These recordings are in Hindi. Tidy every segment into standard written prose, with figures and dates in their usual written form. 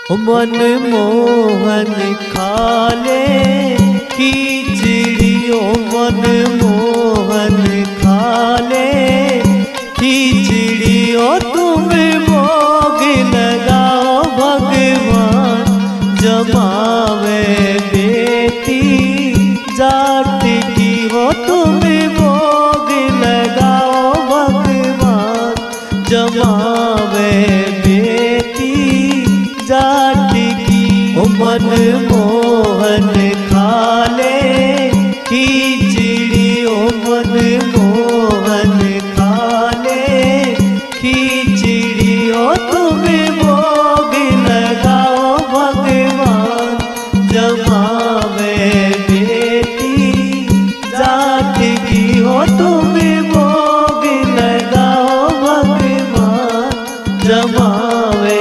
मन मोहन खाले खिचड़ी ओ मन मोहन खाले खिचड़ी ओ तुम भोग लगाओ भगवान जमावे बेटी जाट की हो तुम भोग लगाओ भगवान जमावे बेटी जाट की ओ मन मोहन खाले खिचड़ी ओ मन मोहन खाले खिचड़ी ओ तुम भोग लगाओ भगवान जमावे बेटी जाट की हो तुम भोग लगाओ भगवान जमावे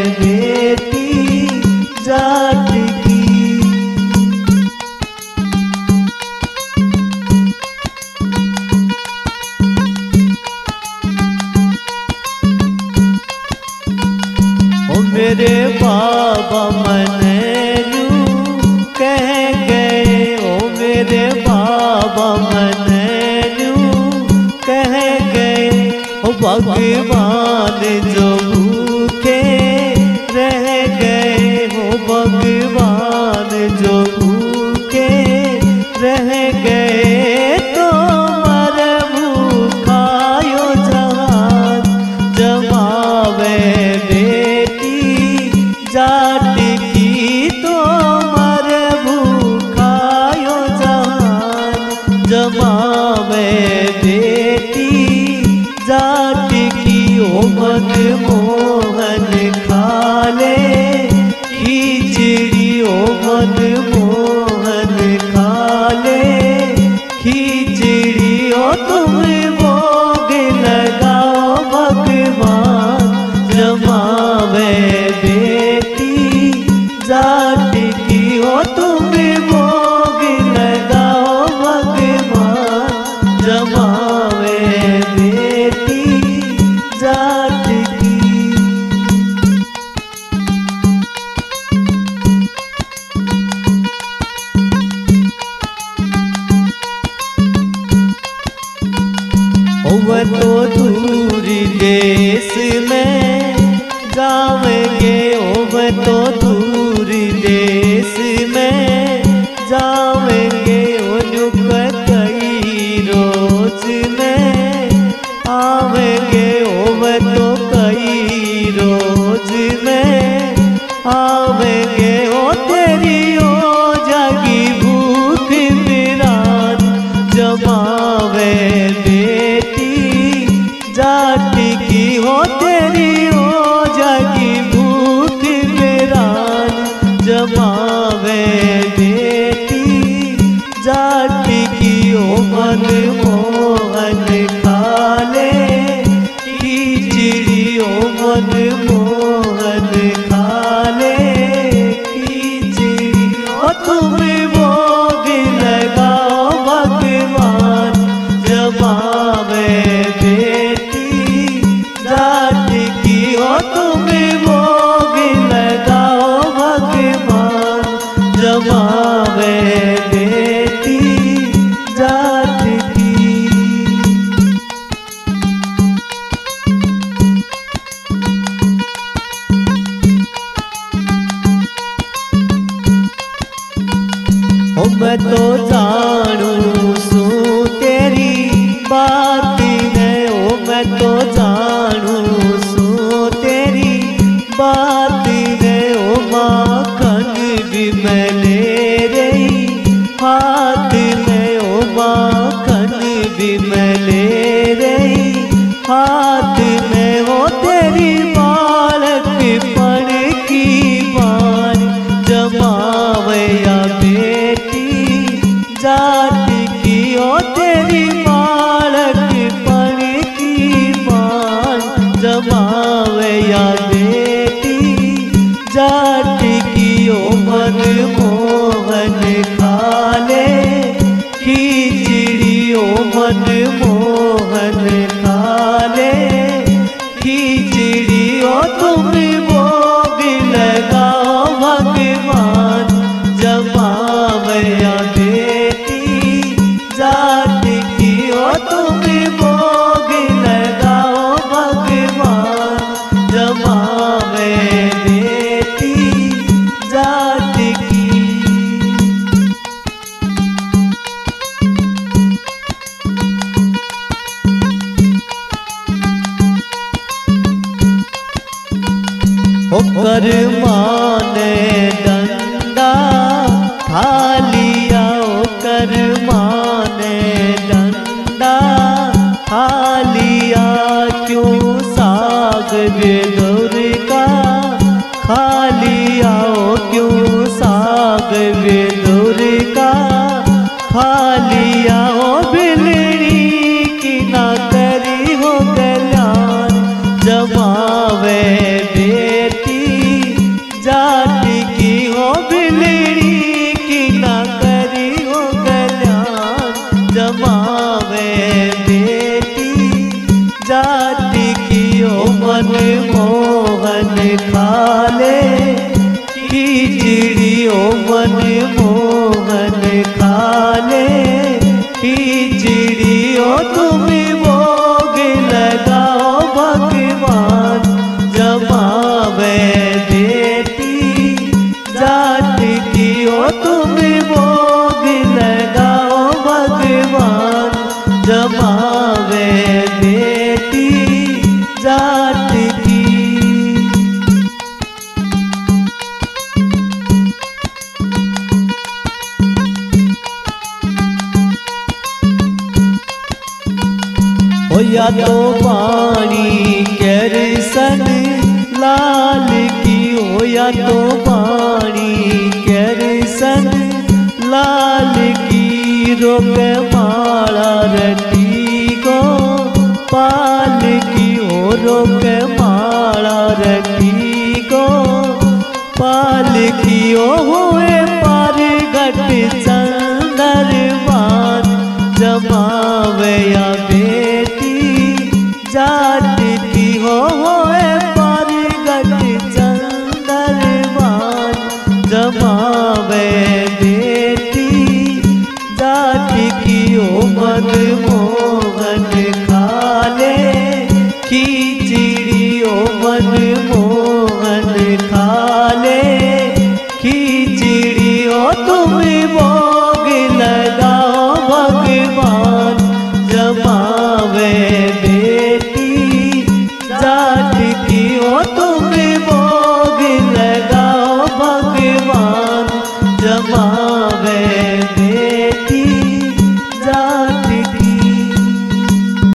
जाट की। ओ मेरे बाबा मनैलू कह गए ओ मेरे बाबा मनैलू कह गए ओ भगवान जो भूखे रह गए हो भगवान जो भूखे रह गए तो मर भूखायो जहान जमावे बेटी जाट की तो मर भूखायो जहान जमावे बेटी जाट की ओ मन मोहन खाले खिचड़ी ओ मन मोहन खाले खिचड़ी ओ तुम भोग लगाओ भगवान जमावे बेटी जाट की ओ तुम भोग लगाओ भगवान जमावे बेटी जाट की। वह तो दूर देश में जावेंगे वह तो दूर देश में जावेंगे उनुक कई रोज में आवेंगे वह तो कई रोज में आवेंगे ओ तेरी ओ जागी भूख बिरान जमावे जाट की हो तेरी ओ जागी भूख बिरान जमावे बेटी जाट की ओ मन मोहन खाले खिचड़ी ओ मन मोहन खाले खिचड़ी ओ तुम भोग लगाओ भगवान जमावे जाट की हो तुम भोग लगाओ भगवान जमावे बेटी जाट की। ओ मैं तो जानू सू तेरी बात है ओ मैं तो जानू सू तेरी बात है ओ माखन भी मैं ले रही हाथ में ओ माखन भी मैं ले रही हाथ में हो तेरी बालक पण की बान जमावे या बेटी जाट की ओ तेरी बालक पण की बान जमावे या बेटी जाट की ओ मन मोहन खाले खिचड़ी ओ मन मोहन खाले खिचड़ी ओ तुम भोग लगाओ ओकर माने डंडा थालिया ओकर माने डंडा थालिया क्यों साग बेदौर का खालिया क्यों साग बेदौर का खालिया ओ बिलड़ी की ना करी हो कल्याण जमावे बेटी जाट की हो बिलड़ी की ना करी हो कल्याण जमावे बेटी जाट की ओ मन मोहन खाले खिचड़ी ओ मन मोहन खाले खिचड़ी ओ तुम भोग लगाओ भगवान जमावे बेटी जाट की ओ तुम भोग लगाओ भगवान जमावे बेटी जाट की। हो या तो पानी कैरसन लाल की हो या तो पानी कैरसन लाल की रोक माला रटी को पाल की हो रोक माला रटी को पाल की ओ हुए पार घट चंदर मान जमावे या बेटी जाट की हो पार घट चंदर मान जमावे बेटी जाट की ओ मन मोहन खाले खिचड़ी ओ मन मोहन खाले खिचड़ी ओ तुम भोग लगाओ भगवान जमावे बेटी जाट की ओ तुम भोग लगाओ भगवान जमावे